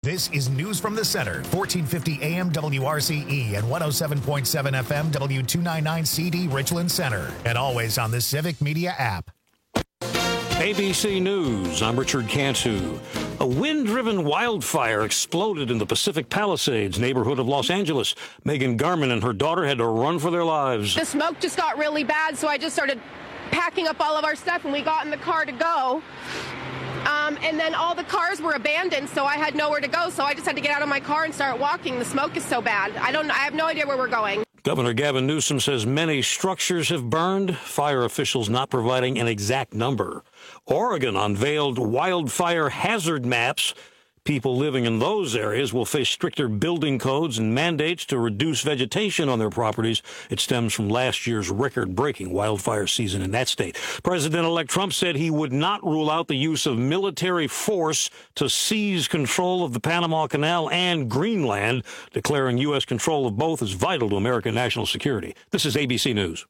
This is News from the Center, 1450 AM WRCE and 107.7 FM W299 CD Richland Center, and always on the Civic Media app. ABC News, I'm Richard Cantu. A wind-driven wildfire exploded in the Pacific Palisades neighborhood of Los Angeles. Megan Garman and her daughter had to run for their lives. The smoke just got really bad, so I just started packing up all of our stuff, and we got in the car to go. And then all the cars were abandoned, so I had nowhere to go, so I just had to get out of my car and start walking. The smoke is so bad. I have no idea where we're going. Governor Gavin Newsom says many structures have burned, fire officials not providing an exact number. Oregon unveiled wildfire hazard maps. People living in those areas will face stricter building codes and mandates to reduce vegetation on their properties. It stems from last year's record-breaking wildfire season in that state. President-elect Trump said he would not rule out the use of military force to seize control of the Panama Canal and Greenland, declaring U.S. control of both is vital to American national security. This is ABC News.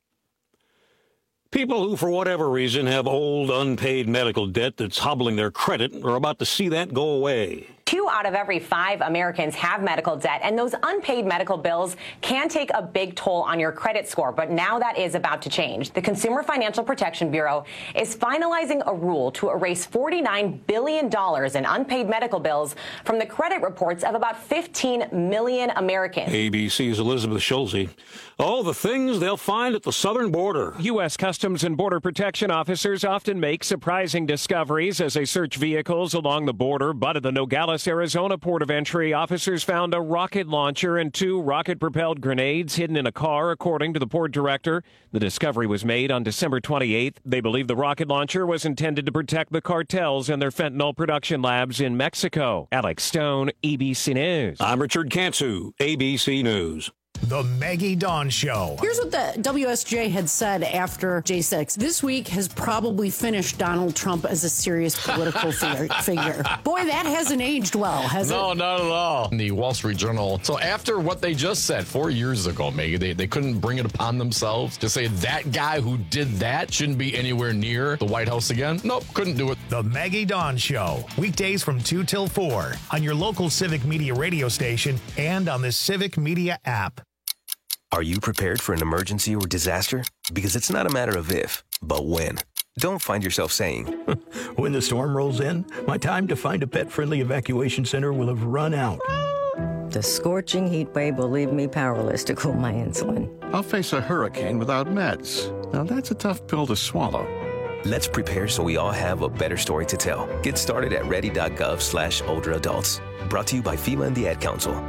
People who, for whatever reason, have old, unpaid medical debt that's hobbling their credit are about to see that go away. 2 out of every 5 Americans have medical debt, and those unpaid medical bills can take a big toll on your credit score. But now that is about to change. The Consumer Financial Protection Bureau is finalizing a rule to erase $49 billion in unpaid medical bills from the credit reports of about 15 million Americans. ABC's Elizabeth Schulze. Oh, the things they'll find at the southern border. U.S. Customs and Border Protection officers often make surprising discoveries as they search vehicles along the border. But at the Nogales, Arizona port of entry, officers found a rocket launcher and 2 rocket-propelled grenades hidden in a car, according to the port director. The discovery was made on December 28th. They believe the rocket launcher was intended to protect the cartels and their fentanyl production labs in Mexico. Alex Stone, ABC News. I'm Richard Cantu, ABC News. The Maggie Dawn Show. Here's what the WSJ had said after J6. This week has probably finished Donald Trump as a serious political figure. Boy, that hasn't aged well, has it? No, not at all. In the Wall Street Journal. So after what they just said 4 years ago, Maggie, they couldn't bring it upon themselves to say that guy who did that shouldn't be anywhere near the White House again. Nope, couldn't do it. The Maggie Dawn Show. Weekdays from 2 till 4 on your local Civic Media radio station and on the Civic Media app. Are you prepared for an emergency or disaster? Because it's not a matter of if, but when. Don't find yourself saying, when the storm rolls in, my time to find a pet-friendly evacuation center will have run out. The scorching heat wave will leave me powerless to cool my insulin. I'll face a hurricane without meds. Now that's a tough pill to swallow. Let's prepare so we all have a better story to tell. Get started at ready.gov/older adults. Brought to you by FEMA and the Ad Council.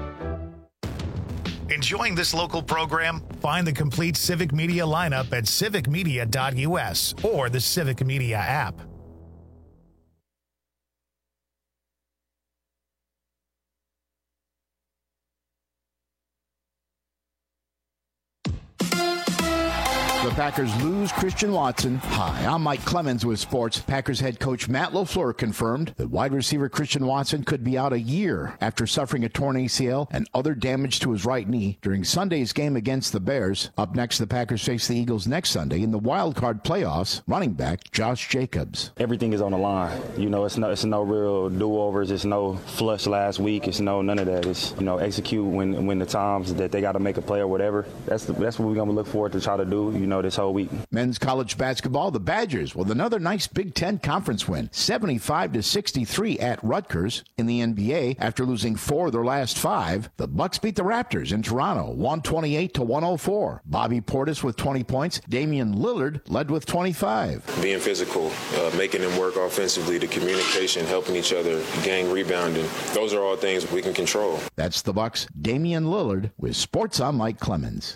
Enjoying this local program? Find the complete Civic Media lineup at civicmedia.us or the Civic Media app. The Packers lose Christian Watson. Hi, I'm Mike Clemens with sports. Packers head coach Matt LaFleur confirmed that wide receiver Christian Watson could be out a year after suffering a torn ACL and other damage to his right knee during Sunday's game against the Bears. Up next, the Packers face the Eagles next Sunday in the wild card playoffs. Running back Josh Jacobs. Everything is on the line. You know, it's no real do-overs. It's no flush last week. It's none of that. It's, execute when the times that they got to make a play or whatever. That's what we're going to look forward to try to do, this whole week. Men's college basketball, the Badgers with another nice Big Ten conference win, 75-63 at Rutgers. In the NBA, after losing 4 of their last 5, the Bucks beat the Raptors in Toronto, 128-104. Bobby Portis with 20 points. Damian Lillard led with 25. Being physical, making them work offensively, the communication, helping each other, gang rebounding. Those are all things we can control. That's the Bucks' Damian Lillard with Sports. I'm Mike Clemens.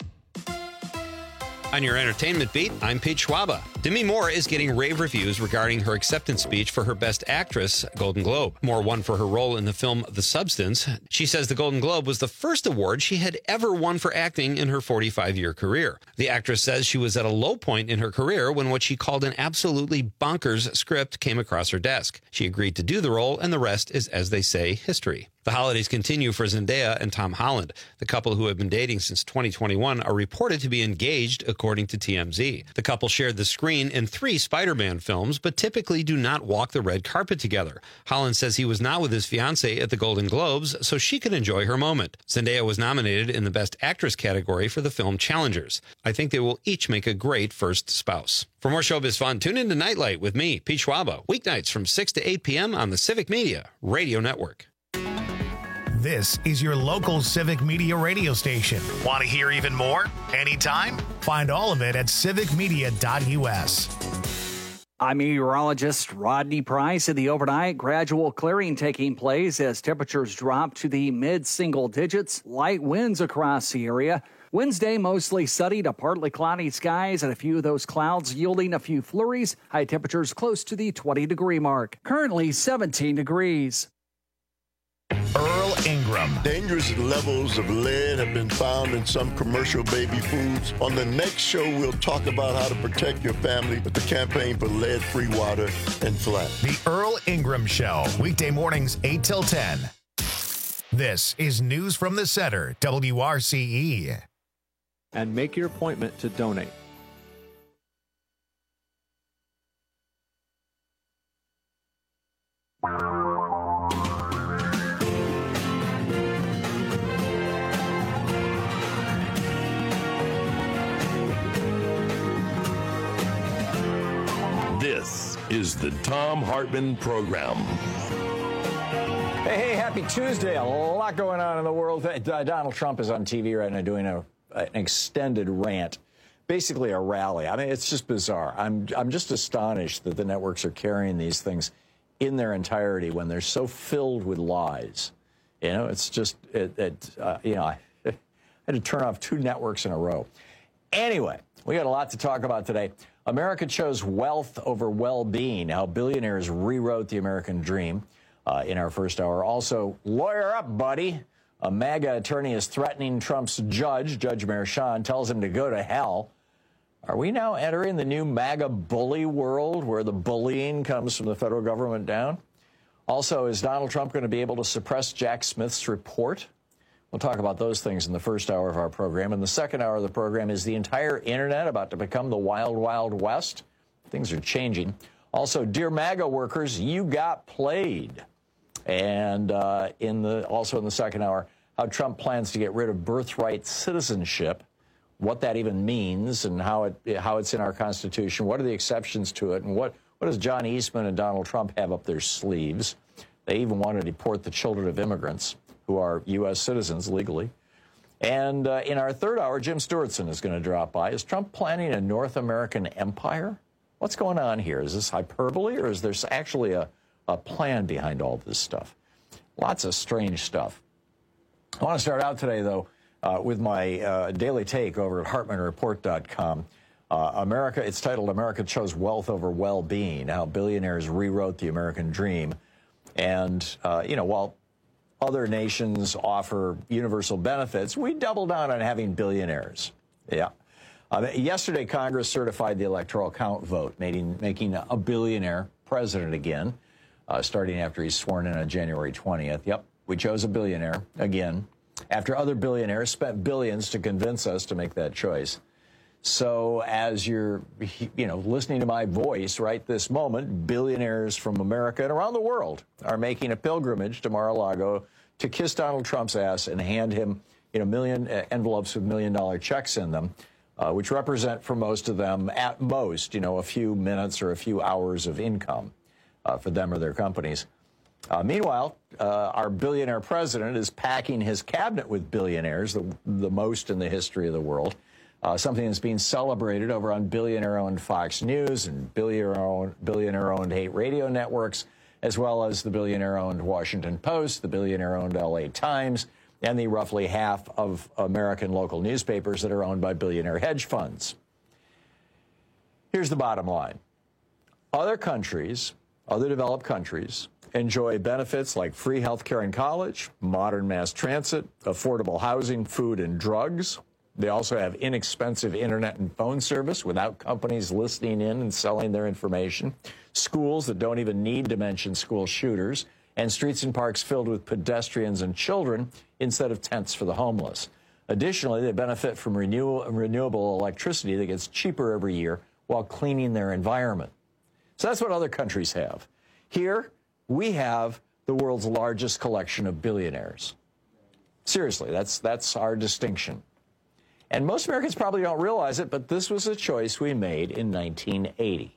On your entertainment beat, I'm Pete Schwaba. Demi Moore is getting rave reviews regarding her acceptance speech for her Best Actress Golden Globe. Moore won for her role in the film The Substance. She says the Golden Globe was the first award she had ever won for acting in her 45-year career. The actress says she was at a low point in her career when what she called an absolutely bonkers script came across her desk. She agreed to do the role, and the rest is, as they say, history. The holidays continue for Zendaya and Tom Holland. The couple, who have been dating since 2021, are reported to be engaged, according to TMZ. The couple shared the screen screen in 3 Spider-Man films, but typically do not walk the red carpet together. Holland says he was not with his fiancée at the Golden Globes, so she could enjoy her moment. Zendaya was nominated in the Best Actress category for the film Challengers. I think they will each make a great first spouse. For more showbiz fun, tune in to Nightlight with me, Pete Schwaba, weeknights from 6 to 8 p.m. on the Civic Media Radio Network. This is your local Civic Media radio station. Want to hear even more? Anytime? Find all of it at civicmedia.us. I'm meteorologist Rodney Price. In the overnight, gradual clearing taking place as temperatures drop to the mid-single digits. Light winds across the area. Wednesday, mostly sunny to partly cloudy skies and a few of those clouds yielding a few flurries. High temperatures close to the 20-degree mark. Currently 17 degrees. Earl Ingram. Dangerous levels of lead have been found in some commercial baby foods. On the next show, we'll talk about how to protect your family with the campaign for lead-free water and flat. The Earl Ingram Show, weekday mornings 8 till 10. This is News from the Center, WRCE. And make your appointment to donate. This is the Thom Hartmann Program. Hey, happy Tuesday. A lot going on in the world. Donald Trump is on TV right now doing an extended rant, basically a rally. I mean, it's just bizarre. I'm just astonished that the networks are carrying these things in their entirety when they're so filled with lies. You know, it's just, I had to turn off 2 networks in a row. Anyway, we got a lot to talk about today. America chose wealth over well-being, how billionaires rewrote the American dream in our first hour. Also, lawyer up, buddy. A MAGA attorney is threatening Trump's judge. Judge Merchan tells him to go to hell. Are we now entering the new MAGA bully world where the bullying comes from the federal government down? Also, is Donald Trump going to be able to suppress Jack Smith's report? We'll talk about those things in the first hour of our program. In the second hour of the program, is the entire internet about to become the wild, wild west? Things are changing. Also, dear MAGA workers, you got played. And also in the second hour, how Trump plans to get rid of birthright citizenship, what that even means, and how it's in our Constitution. What are the exceptions to it, and what does John Eastman and Donald Trump have up their sleeves? They even want to deport the children of immigrants who are U.S. citizens legally. And in our third hour, Jim Stewartson is going to drop by. Is Trump planning a North American empire? What's going on here? Is this hyperbole, or is there actually a plan behind all this stuff? Lots of strange stuff. I want to start out today, though, with my daily take over at HartmannReport.com. It's titled, America Chose Wealth Over Well-Being, How Billionaires Rewrote the American Dream. And, while other nations offer universal benefits, we double down on having billionaires. Yeah. Yesterday, Congress certified the Electoral Count vote, making a billionaire president again, starting after he's sworn in on January 20th. Yep, we chose a billionaire again, after other billionaires spent billions to convince us to make that choice. So as you're, listening to my voice right this moment, billionaires from America and around the world are making a pilgrimage to Mar-a-Lago to kiss Donald Trump's ass and hand him, million envelopes with $1 million checks in them, which represent for most of them, at most, a few minutes or a few hours of income for them or their companies. Meanwhile, our billionaire president is packing his cabinet with billionaires, the most in the history of the world. Something that's being celebrated over on billionaire-owned Fox News and billionaire-owned hate radio networks, as well as the billionaire-owned Washington Post, the billionaire-owned LA Times, and the roughly half of American local newspapers that are owned by billionaire hedge funds. Here's the bottom line. Other countries, other developed countries, enjoy benefits like free health care and college, modern mass transit, affordable housing, food, and drugs. They also have inexpensive internet and phone service without companies listening in and selling their information, schools that don't even need to mention school shooters, and streets and parks filled with pedestrians and children instead of tents for the homeless. Additionally, they benefit from renewable electricity that gets cheaper every year while cleaning their environment. So that's what other countries have. Here, we have the world's largest collection of billionaires. Seriously, that's our distinction. And most Americans probably don't realize it, but this was a choice we made in 1980.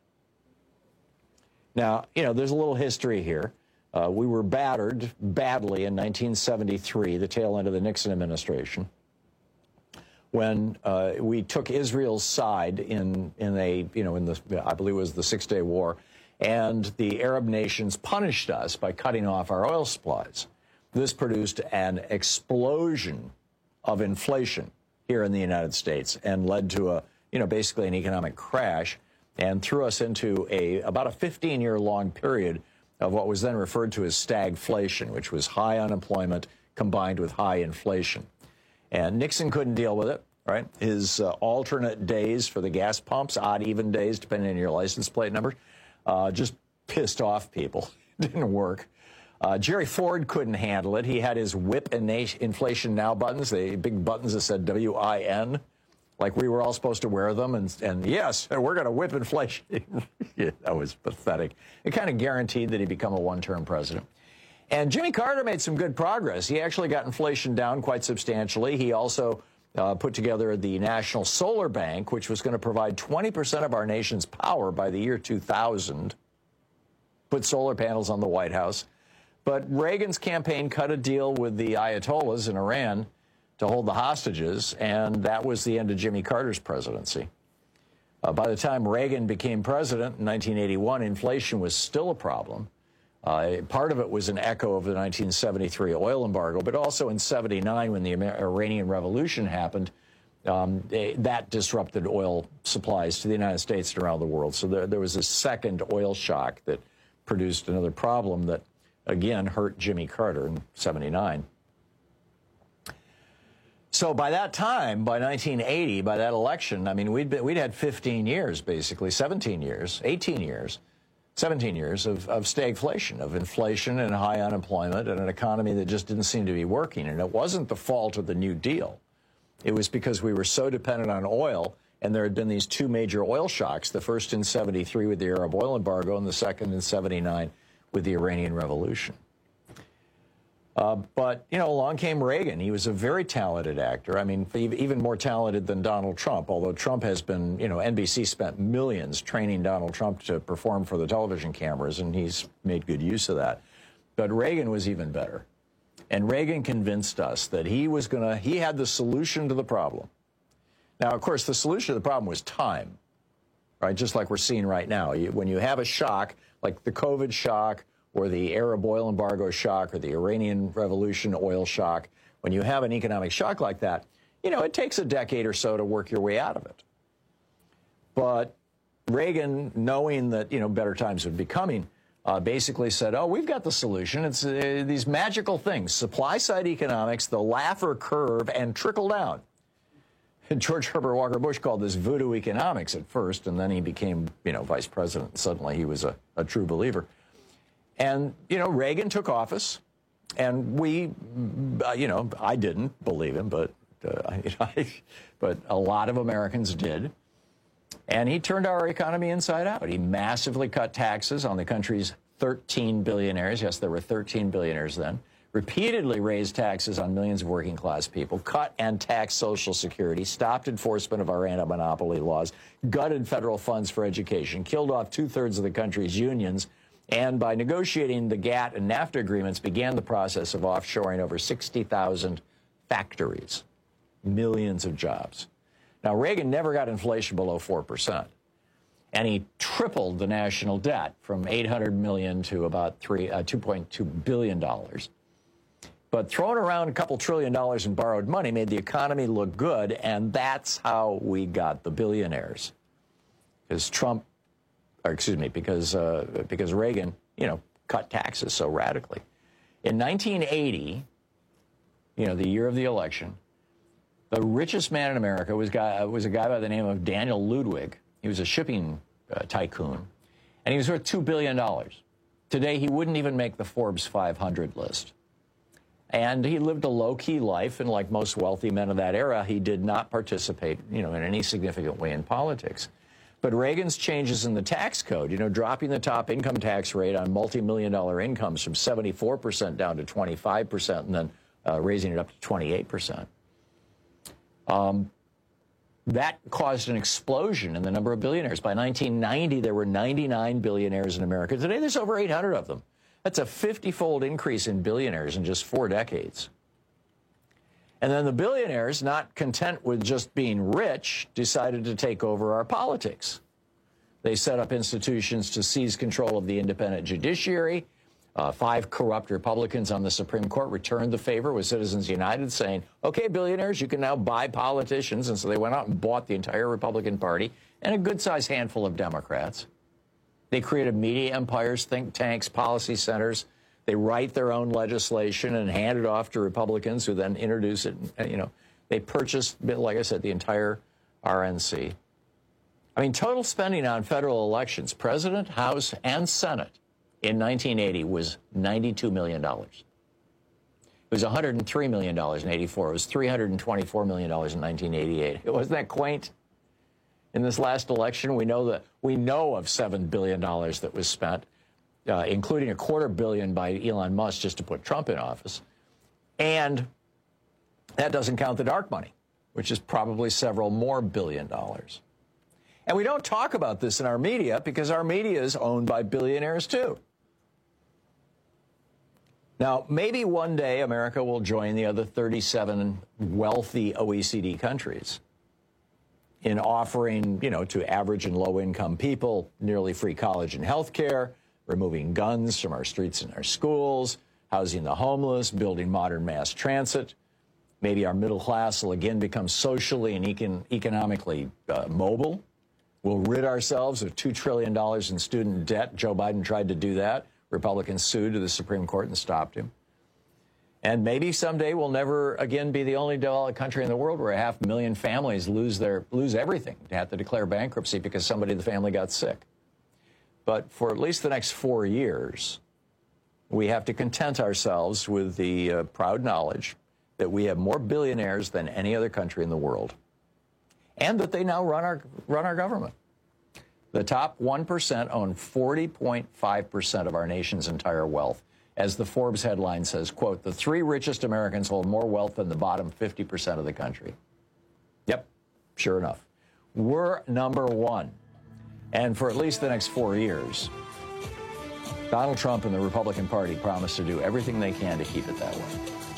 Now, there's a little history here. We were battered badly in 1973, the tail end of the Nixon administration, when we took Israel's side in I believe it was the Six-Day War, and the Arab nations punished us by cutting off our oil supplies. This produced an explosion of inflation here in the United States and led to basically an economic crash, and threw us into about a 15-year-long period of what was then referred to as stagflation, which was high unemployment combined with high inflation. And Nixon couldn't deal with it, right? His alternate days for the gas pumps, odd, even days, depending on your license plate number, just pissed off people. Didn't work. Jerry Ford couldn't handle it. He had his whip and inflation now buttons, the big buttons that said WIN, like we were all supposed to wear them. And yes, we're going to whip inflation. Yeah, that was pathetic. It kind of guaranteed that he'd become a one-term president. And Jimmy Carter made some good progress. He actually got inflation down quite substantially. He also put together the National Solar Bank, which was going to provide 20% of our nation's power by the year 2000. Put solar panels on the White House. But Reagan's campaign cut a deal with the Ayatollahs in Iran to hold the hostages, and that was the end of Jimmy Carter's presidency. By the time Reagan became president in 1981, inflation was still a problem. Part of it was an echo of the 1973 oil embargo, but also in 79, when the Iranian Revolution happened, that disrupted oil supplies to the United States and around the world. So there was a second oil shock that produced another problem that, again, hurt Jimmy Carter in 79. So by that time, by 1980, by that election, I mean, we'd had 15 years, basically, 17 years, 18 years, 17 years of stagflation, of inflation and high unemployment and an economy that just didn't seem to be working. And it wasn't the fault of the New Deal. It was because we were so dependent on oil, and there had been these two major oil shocks, the first in 73 with the Arab oil embargo and the second in 79 with the Iranian Revolution. But, along came Reagan. He was a very talented actor. I mean, even more talented than Donald Trump, although Trump has been, NBC spent millions training Donald Trump to perform for the television cameras, and he's made good use of that. But Reagan was even better. And Reagan convinced us that he had the solution to the problem. Now, of course, the solution to the problem was time, right? Just like we're seeing right now. When you have a shock, like the COVID shock, or the Arab oil embargo shock, or the Iranian Revolution oil shock, when you have an economic shock like that, it takes a decade or so to work your way out of it. But Reagan, knowing that, better times would be coming, basically said, we've got the solution. It's these magical things, supply-side economics, the Laffer curve, and trickle down. And George Herbert Walker Bush called this voodoo economics at first, and then he became, vice president. Suddenly he was a true believer. And, Reagan took office, and we, I didn't believe him, but a lot of Americans did. And he turned our economy inside out. He massively cut taxes on the country's 13 billionaires. Yes, there were 13 billionaires then. Repeatedly raised taxes on millions of working class people, cut and taxed Social Security, stopped enforcement of our anti-monopoly laws, gutted federal funds for education, killed off 2/3 of the country's unions, and by negotiating the GATT and NAFTA agreements, began the process of offshoring over 60,000 factories, millions of jobs. Now, Reagan never got inflation below 4%, and he tripled the national debt from $800 million to about $2.2 billion. But throwing around a couple $1 trillion in borrowed money made the economy look good, and that's how we got the billionaires. Because Reagan, cut taxes so radically. In 1980, the year of the election, the richest man in America was a guy by the name of Daniel Ludwig. He was a shipping tycoon, and he was worth $2 billion. Today, he wouldn't even make the Forbes 500 list. And he lived a low-key life, and like most wealthy men of that era, he did not participate, in any significant way in politics. But Reagan's changes in the tax code, dropping the top income tax rate on multi-million-dollar incomes from 74% down to 25% and then raising it up to 28%. That caused an explosion in the number of billionaires. By 1990, there were 99 billionaires in America. Today, there's over 800 of them. That's a 50-fold increase in billionaires in just 4 decades. And then the billionaires, not content with just being rich, decided to take over our politics. They set up institutions to seize control of the independent judiciary. 5 corrupt Republicans on the Supreme Court returned the favor with Citizens United, saying, okay, billionaires, you can now buy politicians. And so they went out and bought the entire Republican Party and a good-sized handful of Democrats. They created media empires, think tanks, policy centers. They write their own legislation and hand it off to Republicans who then introduce it. They purchased, like I said, the entire RNC. I mean, total spending on federal elections, President, House, and Senate in 1980 was $92 million. It was $103 million in 84. It was $324 million in 1988. Wasn't that quaint? In this last election, we know of $7 billion that was spent, including $250 million by Elon Musk just to put Trump in office. And that doesn't count the dark money, which is probably several more billion dollars. And we don't talk about this in our media because our media is owned by billionaires too. Now, maybe one day America will join the other 37 wealthy OECD countries in offering, to average and low-income people nearly free college and health care, removing guns from our streets and our schools, housing the homeless, building modern mass transit. Maybe our middle class will again become socially and economically mobile. We'll rid ourselves of $2 trillion in student debt. Joe Biden tried to do that. Republicans sued to the Supreme Court and stopped him. And maybe someday we'll never again be the only developed country in the world where 500,000 families lose everything, to have to declare bankruptcy because somebody in the family got sick. But for at least the next 4 years, we have to content ourselves with the proud knowledge that we have more billionaires than any other country in the world, and that they now run our government. The top 1% own 40.5% of our nation's entire wealth. As the Forbes headline says, quote, the 3 richest Americans hold more wealth than the bottom 50% of the country. Yep, sure enough. We're number 1. And for at least the next 4 years, Donald Trump and the Republican Party promise to do everything they can to keep it that way.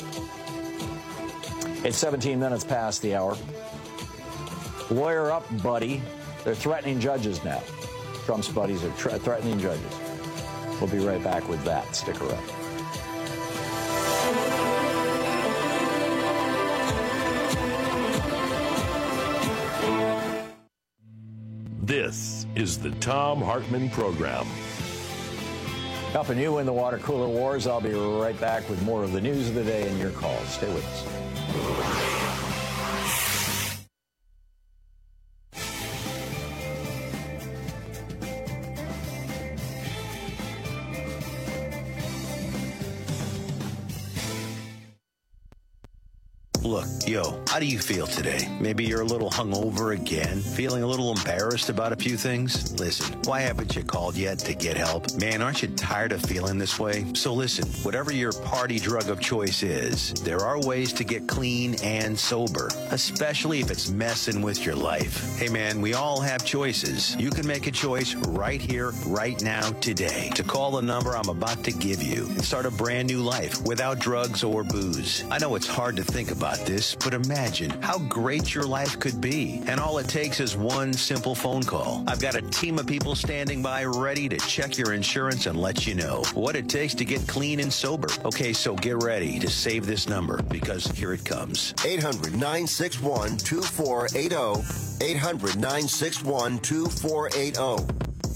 It's 17 minutes past the hour. Lawyer up, buddy. They're threatening judges now. Trump's buddies are threatening judges. We'll be right back with that. Stick around. This is the Thom Hartmann Program. Helping you win the water cooler wars. I'll be right back with more of the news of the day and your calls. Stay with us. Look, how do you feel today? Maybe you're a little hungover again, feeling a little embarrassed about a few things? Listen, why haven't you called yet to get help? Man, aren't you tired of feeling this way? So listen, whatever your party drug of choice is, there are ways to get clean and sober, especially if it's messing with your life. Hey man, we all have choices. You can make a choice right here, right now, today, to call the number I'm about to give you and start a brand new life without drugs or booze. I know it's hard to think about this, but imagine how great your life could be. And all it takes is one simple phone call. I've got a team of people standing by ready to check your insurance and let you know what it takes to get clean and sober. Okay, so get ready to save this number because here it comes. 800-961-2480. 800-961-2480.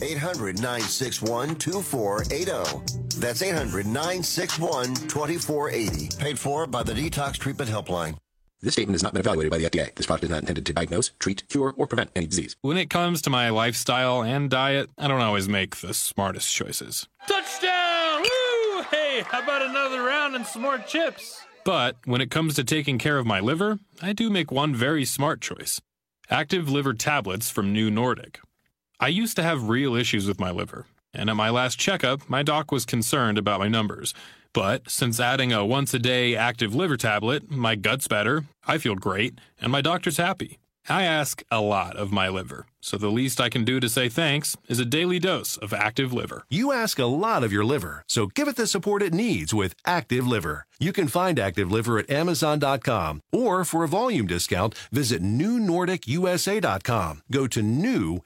800-961-2480. That's 800-961-2480. Paid for by the Detox Treatment Helpline. This statement has not been evaluated by the FDA. This product is not intended to diagnose, treat, cure, or prevent any disease. When it comes to my lifestyle and diet, I don't always make the smartest choices. Touchdown! Woo! Hey, how about another round and some more chips? But when it comes to taking care of my liver, I do make one very smart choice. Active Liver Tablets from New Nordic. I used to have real issues with my liver, and at my last checkup, my doc was concerned about my numbers. But since adding a once-a-day active liver tablet, my gut's better, I feel great, and my doctor's happy. I ask a lot of my liver, so the least I can do to say thanks is a daily dose of Active Liver. You ask a lot of your liver, so give it the support it needs with Active Liver. You can find Active Liver at Amazon.com, or for a volume discount, visit NewNordicUSA.com. Go to new,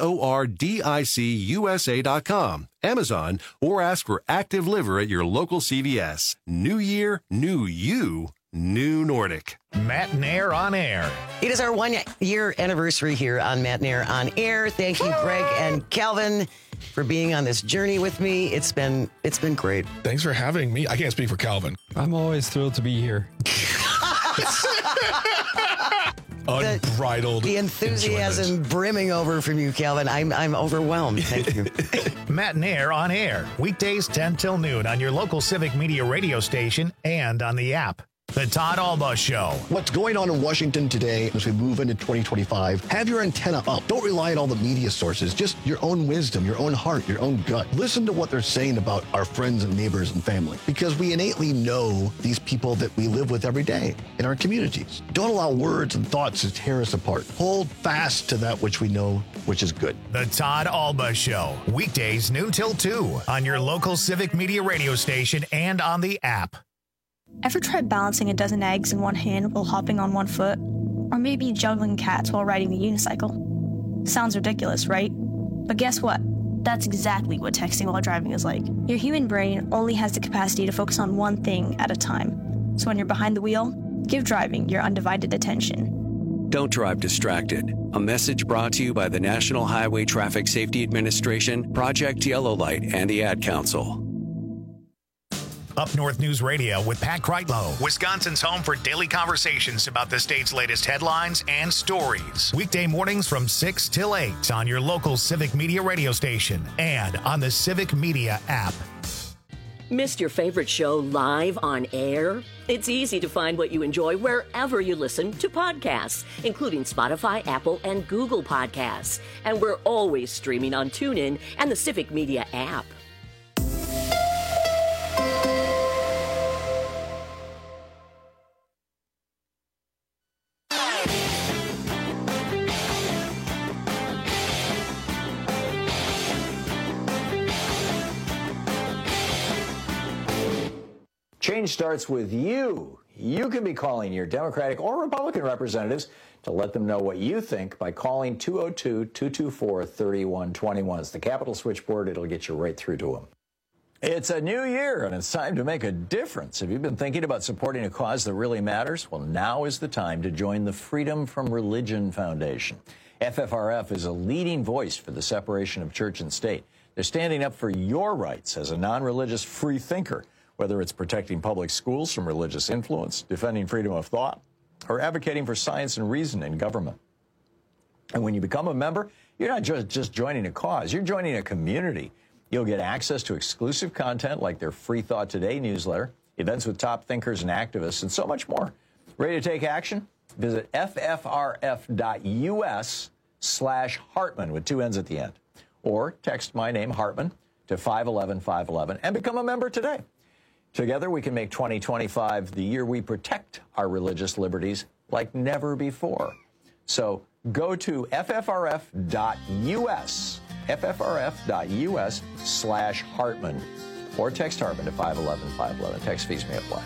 NORDICUSA.com, Amazon, or ask for Active Liver at your local CVS. New year, new you. New Nordic. Matt and Air on Air. It is our 1-year anniversary here on Matt and Air on Air. Thank you, Greg and Calvin, for being on this journey with me. It's been great. Thanks for having me. I can't speak for Calvin. I'm always thrilled to be here. Unbridled. The enthusiasm brimming over from you, Calvin. I'm overwhelmed. Thank you. Matt and Air on Air. Weekdays 10 till noon on your local Civic Media radio station and on the app. The Todd Alba Show. What's going on in Washington today as we move into 2025? Have your antenna up. Don't rely on all the media sources. Just your own wisdom, your own heart, your own gut. Listen to what they're saying about our friends and neighbors and family, because we innately know these people that we live with every day in our communities. Don't allow words and thoughts to tear us apart. Hold fast to that which we know, which is good. The Todd Alba Show. Weekdays noon till 2 on your local Civic Media radio station and on the app. Ever tried balancing a dozen eggs in one hand while hopping on one foot? Or maybe juggling cats while riding a unicycle? Sounds ridiculous, right? But guess what? That's exactly what texting while driving is like. Your human brain only has the capacity to focus on one thing at a time. So when you're behind the wheel, give driving your undivided attention. Don't drive distracted. A message brought to you by the National Highway Traffic Safety Administration, Project Yellow Light, and the Ad Council. Up North News Radio with Pat Kreitlow, Wisconsin's home for daily conversations about the state's latest headlines and stories. Weekday mornings from 6 till 8 on your local Civic Media radio station and on the Civic Media app. Missed your favorite show live on air? It's easy to find what you enjoy wherever you listen to podcasts, including Spotify, Apple, and Google Podcasts. And we're always streaming on TuneIn and the Civic Media app. Change starts with you. You can be calling your Democratic or Republican representatives to let them know what you think by calling 202-224-3121. It's the Capitol switchboard. It'll get you right through to them. It's a new year, and it's time to make a difference. Have you been thinking about supporting a cause that really matters? Well, now is the time to join the Freedom from Religion Foundation. FFRF is a leading voice for the separation of church and state. They're standing up for your rights as a non-religious free thinker, whether it's protecting public schools from religious influence, defending freedom of thought, or advocating for science and reason in government. And when you become a member, you're not just joining a cause, you're joining a community. You'll get access to exclusive content like their Free Thought Today newsletter, events with top thinkers and activists, and so much more. Ready to take action? Visit ffrf.us/Hartman with 2 N's at the end. Or text my name, Hartman, to 511-511 and become a member today. Together, we can make 2025 the year we protect our religious liberties like never before. So go to ffrf.us/Hartman, or text Hartman to 511-511. Text fees may apply.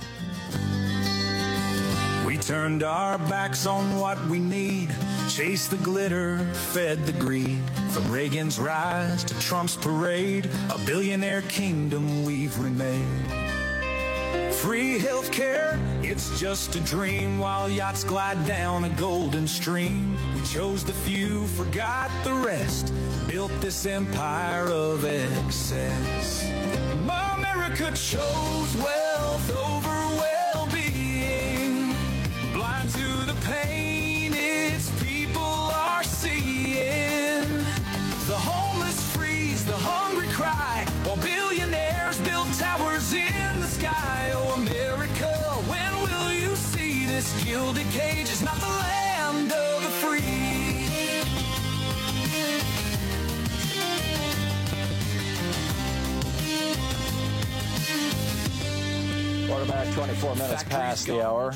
We turned our backs on what we need, chased the glitter, fed the greed. From Reagan's rise to Trump's parade, a billionaire kingdom we've remade. Free healthcare, it's just a dream, while yachts glide down a golden stream. We chose the few, forgot the rest, built this empire of excess. America chose wealth over well-being, blind to the pain its people are seeing. The homeless freeze, the hungry cry, while billionaires build towers in the sky. Oh, America, when will you see this gilded cage is not the land of the free? Quarterback, 24 minutes past the hour.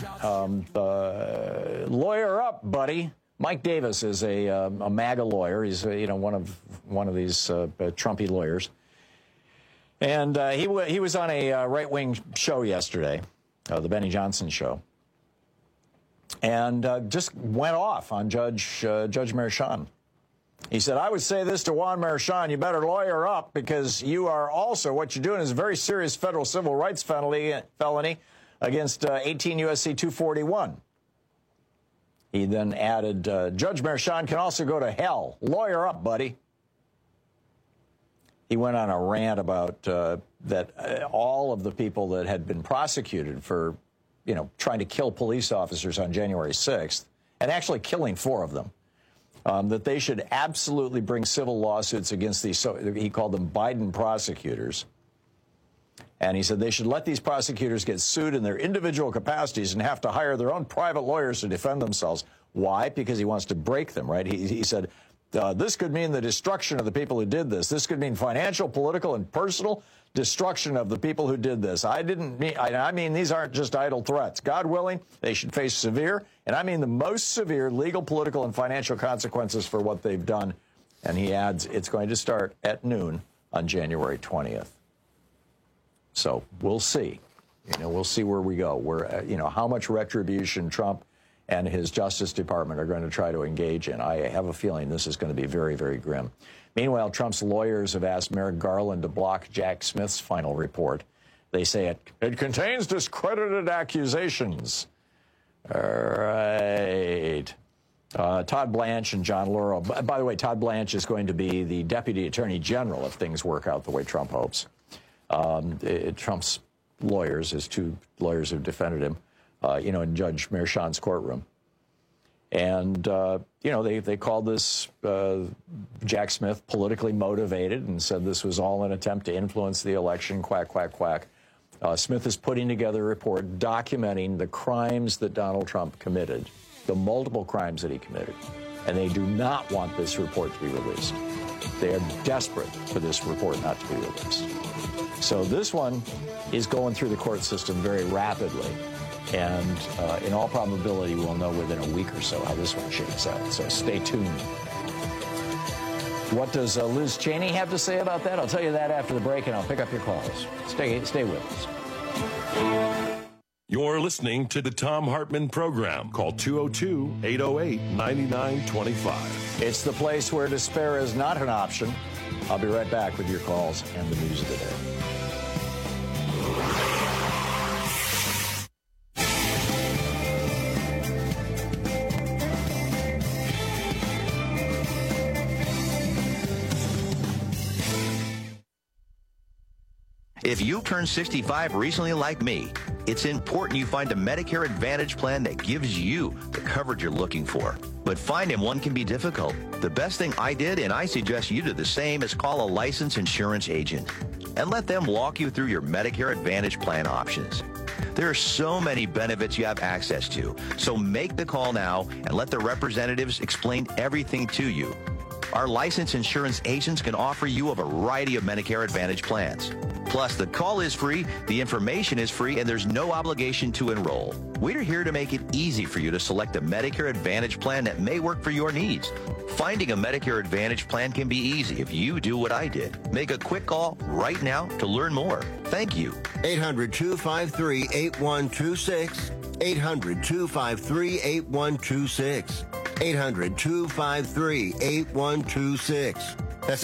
Lawyer up, buddy. Mike Davis is a MAGA lawyer. He's one of these Trumpy lawyers, and he was on a right-wing show yesterday, the Benny Johnson show, and just went off on Judge Merchan. He said, "I would say this to Juan Merchan: you better lawyer up, because you are also, what you're doing is a very serious federal civil rights felony against 18 U.S.C. 241. He then added, Judge Merchan can also go to hell. Lawyer up, buddy. He went on a rant about that all of the people that had been prosecuted for, trying to kill police officers on January 6th, and actually killing 4 of them, that they should absolutely bring civil lawsuits against these, he called them Biden prosecutors. And he said they should let these prosecutors get sued in their individual capacities and have to hire their own private lawyers to defend themselves. Why? Because he wants to break them, right? He said, this could mean the destruction of the people who did this. This could mean financial, political, and personal destruction of the people who did this. I mean, these aren't just idle threats. God willing, they should face severe, and I mean the most severe legal, political, and financial consequences for what they've done. And he adds, it's going to start at noon on January 20th. So we'll see. We'll see where we go. How much retribution Trump and his Justice Department are going to try to engage in. I have a feeling this is going to be very, very grim. Meanwhile, Trump's lawyers have asked Merrick Garland to block Jack Smith's final report. They say it contains discredited accusations. All right. Todd Blanche and John Lauro. By the way, Todd Blanche is going to be the Deputy Attorney General if things work out the way Trump hopes. Trump's lawyers, his 2 lawyers who defended him, in Judge Merchan's courtroom. And, they called this Jack Smith politically motivated and said this was all an attempt to influence the election, quack, quack, quack. Smith is putting together a report documenting the crimes that Donald Trump committed, the multiple crimes that he committed. And they do not want this report to be released. They are desperate for this report not to be released. So this one is going through the court system very rapidly. And in all probability, we'll know within a week or so how this one shakes out. So stay tuned. What does Liz Cheney have to say about that? I'll tell you that after the break, and I'll pick up your calls. Stay with us. You're listening to the Thom Hartmann Program. Call 202-808-9925. It's the place where despair is not an option. I'll be right back with your calls and the news of the day. If you turned 65 recently like me, it's important you find a Medicare Advantage plan that gives you the coverage you're looking for. But finding one can be difficult. The best thing I did, and I suggest you do the same, is call a licensed insurance agent and let them walk you through your Medicare Advantage plan options. There are so many benefits you have access to, so make the call now and let the representatives explain everything to you. Our licensed insurance agents can offer you a variety of Medicare Advantage plans. Plus, the call is free, the information is free, and there's no obligation to enroll. We're here to make it easy for you to select a Medicare Advantage plan that may work for your needs. Finding a Medicare Advantage plan can be easy if you do what I did. Make a quick call right now to learn more. Thank you. 800-253-8126. 800-253-8126. 800-253-8126. That's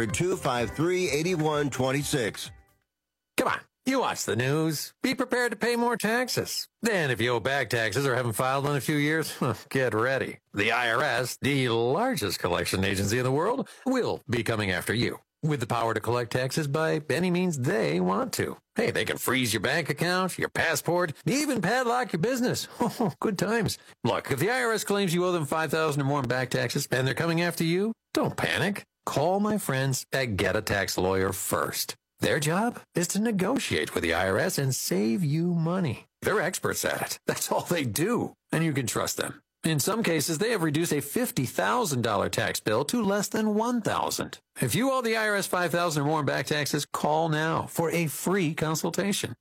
800-253-8126. Come on, you watch the news. Be prepared to pay more taxes. Then if you owe back taxes or haven't filed in a few years, get ready. The IRS, the largest collection agency in the world, will be coming after you with the power to collect taxes by any means they want to. Hey, they can freeze your bank account, your passport, even padlock your business. Oh, good times. Look, if the IRS claims you owe them $5,000 or more in back taxes and they're coming after you, don't panic. Call my friends at Get a Tax Lawyer first. Their job is to negotiate with the IRS and save you money. They're experts at it. That's all they do. And you can trust them. In some cases, they have reduced a $50,000 tax bill to less than $1,000. If you owe the IRS $5,000 or more in back taxes, call now for a free consultation.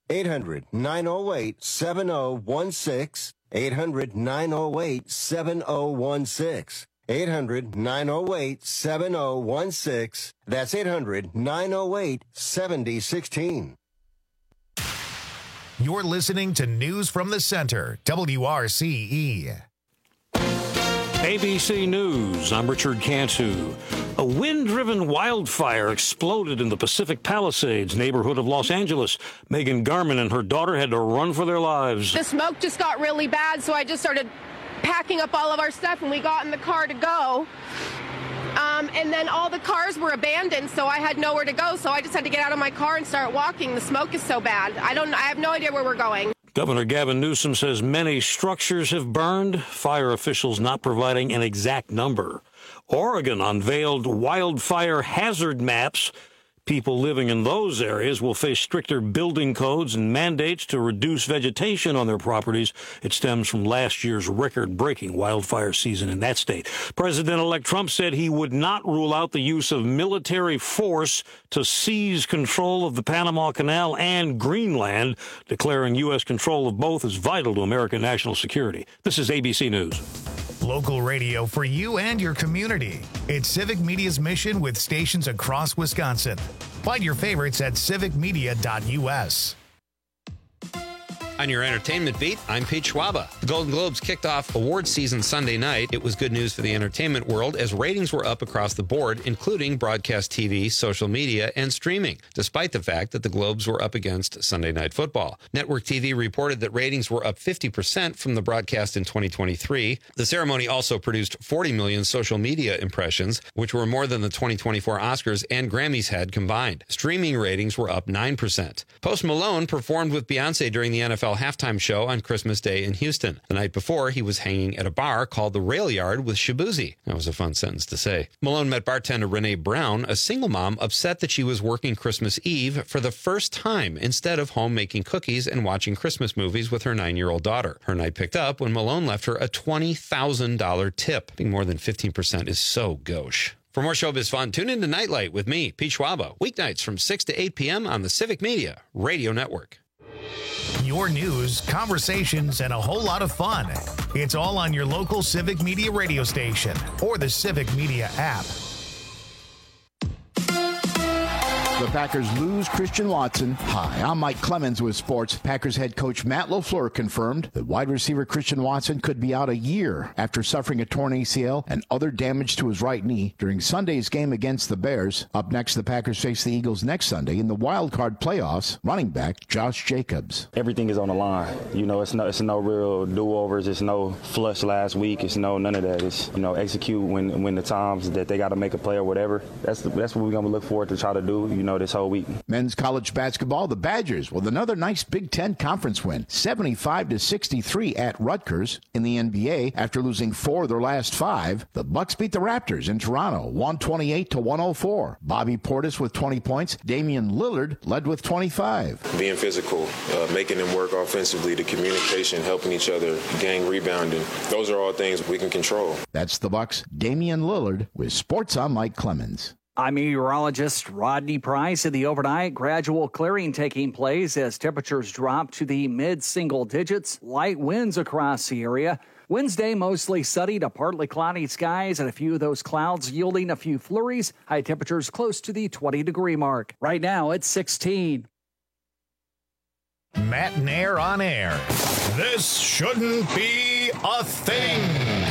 800-908-7016. 800-908-7016. 800-908-7016. That's 800-908-7016. You're listening to News from the Center, WRCE. ABC News, I'm Richard Cantu. A wind-driven wildfire exploded in the Pacific Palisades neighborhood of Los Angeles. Megan Garman and her daughter had to run for their lives. The smoke just got really bad, so I just started packing up all of our stuff, and we got in the car to go. And then all the cars were abandoned, so I had nowhere to go, so I just had to get out of my car and start walking. The smoke is so bad. I have no idea where we're going. Governor Gavin Newsom says many structures have burned, fire officials not providing an exact number. Oregon unveiled wildfire hazard maps. People living in those areas will face stricter building codes and mandates to reduce vegetation on their properties. It stems from last year's record-breaking wildfire season in that state. President-elect Trump said he would not rule out the use of military force to seize control of the Panama Canal and Greenland, declaring U.S. control of both is vital to American national security. This is ABC News. Local radio for you and your community. It's Civic Media's mission with stations across Wisconsin. Find your favorites at civicmedia.us. On your entertainment beat, I'm Pete Schwaba. The Golden Globes kicked off awards season Sunday night. It was good news for the entertainment world as ratings were up across the board, including broadcast TV, social media, and streaming, despite the fact that the Globes were up against Sunday Night Football. Network TV reported that ratings were up 50% from the broadcast in 2023. The ceremony also produced 40 million social media impressions, which were more than the 2024 Oscars and Grammys had combined. Streaming ratings were up 9%. Post Malone performed with Beyonce during the NFL halftime show on Christmas Day in Houston. The night before, he was hanging at a bar called the Rail Yard with Shabuzi. That was a fun sentence to say. Malone met bartender Renee Brown, a single mom upset that she was working Christmas Eve for the first time instead of home making cookies and watching Christmas movies with her 9-year-old daughter. Her night picked up when Malone left her a $20,000 tip. Being more than 15% is so gauche. For more showbiz fun, tune in to Nightlight with me, Pete Schwaba, weeknights from 6 to 8 p.m. on the Civic Media Radio Network. Your news, conversations, and a whole lot of fun. It's all on your local Civic Media radio station or the Civic Media app. The Packers lose Christian Watson. Hi, I'm Mike Clemens with sports. Packers head coach Matt LaFleur confirmed that wide receiver Christian Watson could be out a year after suffering a torn ACL and other damage to his right knee during Sunday's game against the Bears. Up next, the Packers face the Eagles next Sunday in the wild card playoffs. Running back Josh Jacobs. Everything is on the line. You know, it's no real do-overs. It's no flush last week. It's none of that. It's, execute when the times that they got to make a play or whatever. That's what we're going to look forward to try to do, this whole week. Men's college basketball, the Badgers with another nice Big Ten conference win, 75-63 at Rutgers. In the NBA, after losing 4 of their last 5, the Bucks beat the Raptors in Toronto, 128-104. Bobby Portis with 20 points. Damian Lillard led with 25. Being physical, making them work offensively, the communication, helping each other, gang rebounding. Those are all things we can control. That's the Bucks' Damian Lillard with Sports on Mike Clemens. I'm meteorologist Rodney Price. In the overnight, gradual clearing taking place as temperatures drop to the mid-single digits. Light winds across the area. Wednesday, mostly sunny to partly cloudy skies and a few of those clouds yielding a few flurries. High temperatures close to the 20-degree mark. Right now, it's 16. Matt Nair on air. This shouldn't be a thing.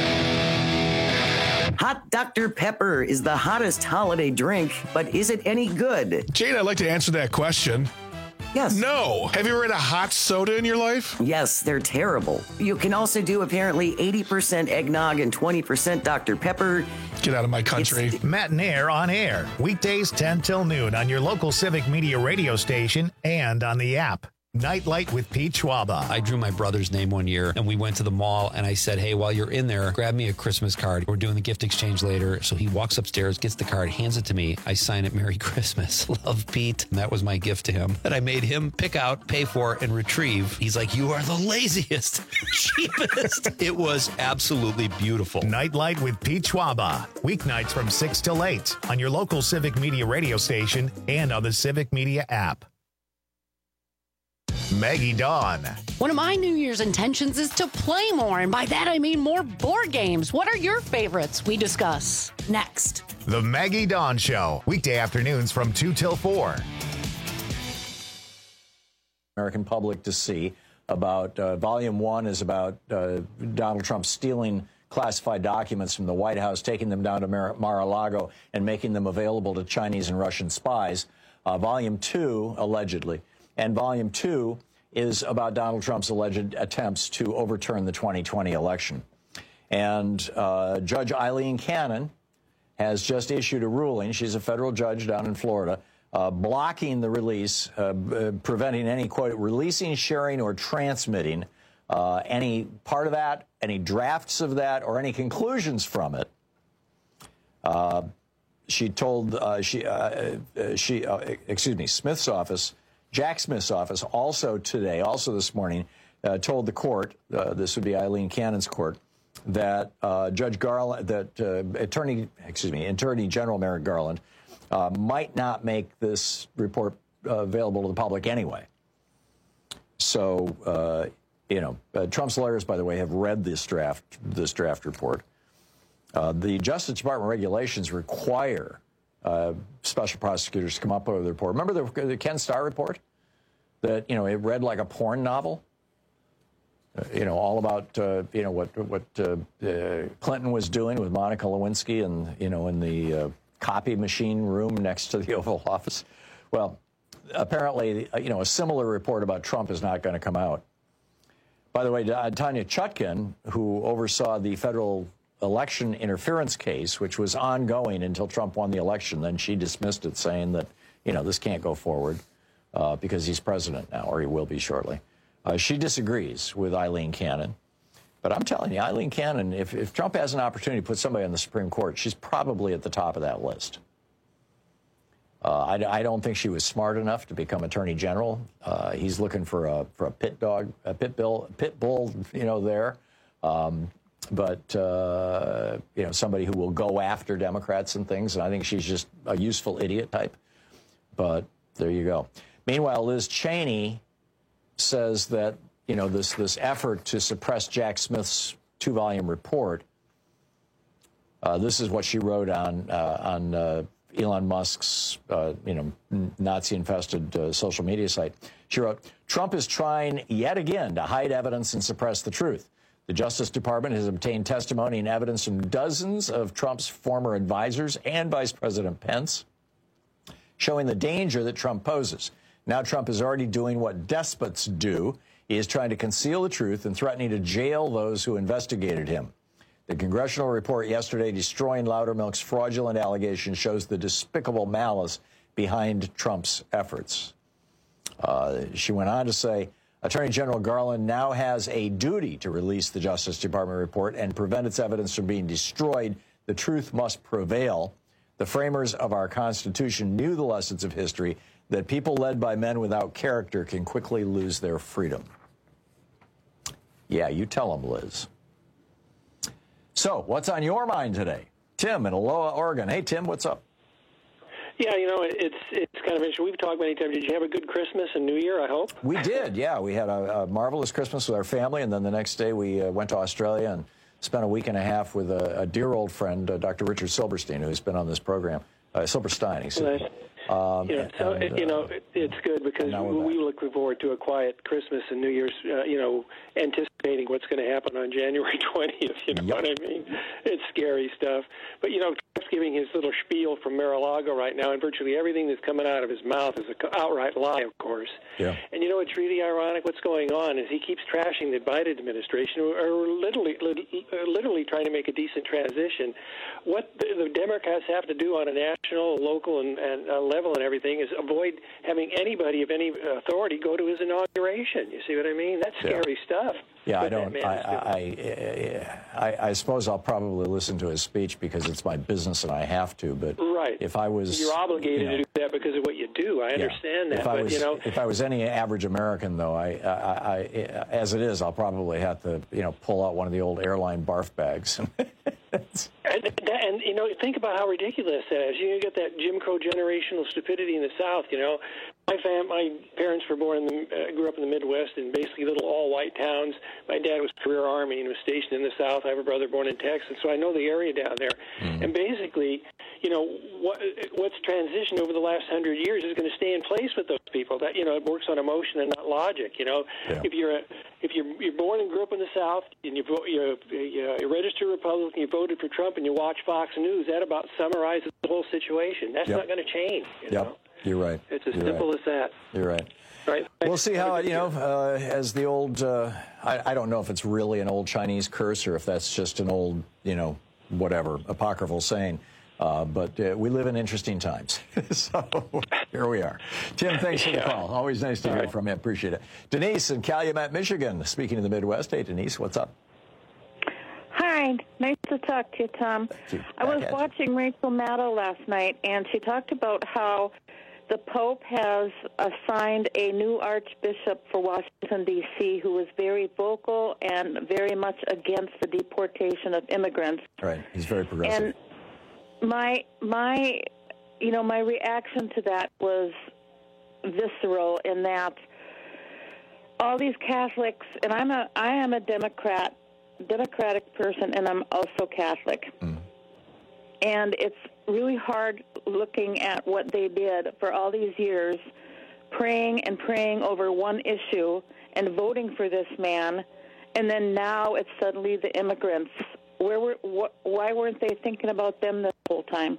Hot Dr. Pepper is the hottest holiday drink, but is it any good? Jane, I'd like to answer that question. Yes. No. Have you ever had a hot soda in your life? Yes, they're terrible. You can also do apparently 80% eggnog and 20% Dr. Pepper. Get out of my country. Matt Nair on air. Weekdays 10 till noon on your local Civic Media radio station and on the app. Nightlight with Pete Schwaba. I drew my brother's name one year, and we went to the mall, and I said, hey, while you're in there, grab me a Christmas card. We're doing the gift exchange later. So he walks upstairs, gets the card, hands it to me. I sign it, Merry Christmas. Love, Pete. And that was my gift to him that I made him pick out, pay for, and retrieve. He's like, you are the laziest, cheapest. It was absolutely beautiful. Nightlight with Pete Schwaba. Weeknights from 6 till 8 on your local Civic Media radio station and on the Civic Media app. Maggie Dawn. One of my New Year's intentions is to play more, and by that I mean more board games. What are your favorites? We discuss next. The Maggie Dawn Show, weekday afternoons from 2 till 4. American public to see about Volume 1 is about Donald Trump stealing classified documents from the White House, taking them down to Mar-a-Lago and making them available to Chinese and Russian spies. Volume 2, allegedly. And Volume 2 is about Donald Trump's alleged attempts to overturn the 2020 election. And Judge Eileen Cannon has just issued a ruling. She's a federal judge down in Florida, blocking the release, preventing any, quote, releasing, sharing, or transmitting any part of that, any drafts of that, or any conclusions from it. She told, Smith's office, Jack Smith's office, also today, also this morning, told the court, this would be Eileen Cannon's court, that Judge Garland, that Attorney General Merrick Garland might not make this report available to the public anyway. So, Trump's lawyers, by the way, have read this draft report. The Justice Department regulations require special prosecutors to come up with a report. Remember the Ken Starr report that, it read like a porn novel? All about, what Clinton was doing with Monica Lewinsky and, in the copy machine room next to the Oval Office. Well, apparently, a similar report about Trump is not going to come out. By the way, Tanya Chutkan, who oversaw the federal election interference case, which was ongoing until Trump won the election, then she dismissed it, saying that, this can't go forward because he's president now, or he will be shortly. She disagrees with Eileen Cannon. But I'm telling you, Eileen Cannon, if Trump has an opportunity to put somebody on the Supreme Court, she's probably at the top of that list. I don't think she was smart enough to become Attorney General. He's looking for a pit bull, there. But somebody who will go after Democrats and things. And I think she's just a useful idiot type. But there you go. Meanwhile, Liz Cheney says that, this effort to suppress Jack Smith's 2-volume report, this is what she wrote on Elon Musk's, Nazi-infested social media site. She wrote, Trump is trying yet again to hide evidence and suppress the truth. The Justice Department has obtained testimony and evidence from dozens of Trump's former advisors and Vice President Pence, showing the danger that Trump poses. Now Trump is already doing what despots do. He is trying to conceal the truth and threatening to jail those who investigated him. The congressional report yesterday destroying Loudermilk's fraudulent allegations shows the despicable malice behind Trump's efforts. She went on to say, Attorney General Garland now has a duty to release the Justice Department report and prevent its evidence from being destroyed. The truth must prevail. The framers of our Constitution knew the lessons of history, that people led by men without character can quickly lose their freedom. Yeah, you tell them, Liz. So, what's on your mind today? Tim in Aloha, Oregon. Hey, Tim, what's up? Yeah, it's kind of interesting. We've talked many times. Did you have a good Christmas and New Year, I hope? We did, yeah. We had a marvelous Christmas with our family, and then the next day we went to Australia and spent a week and a half with a dear old friend, Dr. Richard Silberstein, who's been on this program. Silberstein, excuse me. It's good because we look forward to a quiet Christmas and New Year's, anticipating what's going to happen on January 20th, what I mean? It's scary stuff. But, Trump's giving his little spiel from Mar-a-Lago right now, and virtually everything that's coming out of his mouth is an outright lie, of course. Yeah. And, it's really ironic what's going on is he keeps trashing the Biden administration, who are literally trying to make a decent transition. What the Democrats have to do on a national, local, and level and everything is avoid having anybody of any authority go to his inauguration. You see what I mean? That's scary stuff. Yeah, I don't. I suppose I'll probably listen to his speech because it's my business and I have to. But if I was, you're obligated to do that because of what you do. I understand that. If I was any average American, though, as it is, I'll probably have to, pull out one of the old airline barf bags. And think about how ridiculous that is. You get that Jim Crow generational stupidity in the South. My parents were grew up in the Midwest in basically little all-white towns. My dad was career Army and was stationed in the South. I have a brother born in Texas, so I know the area down there. Mm-hmm. And basically, what's transitioned over the last 100 years is going to stay in place with those people. That it works on emotion and not logic. If you're born and grew up in the South and you're a registered Republican, you voted for Trump, and you watch Fox News, that about summarizes the whole situation. That's not going to change. You're right. It's as simple as that. You're right. Right. We'll see how, as the old, I don't know if it's really an old Chinese curse or if that's just an old, whatever, apocryphal saying. But we live in interesting times. So here we are. Tim, thanks for the call. Always nice to hear from you. Appreciate it. Denise in Calumet, Michigan, speaking of the Midwest. Hey, Denise, what's up? Hi. Nice to talk to you, Tom. I was watching Rachel Maddow last night, and she talked about how the Pope has assigned a new archbishop for Washington, D.C., who is very vocal and very much against the deportation of immigrants. Right. He's very progressive. And my reaction to that was visceral in that all these Catholics, and I am a democratic person, and I'm also Catholic. Mm. And it's really hard looking at what they did for all these years, praying over one issue and voting for this man, and then now it's suddenly the immigrants. Why weren't they thinking about them the whole time?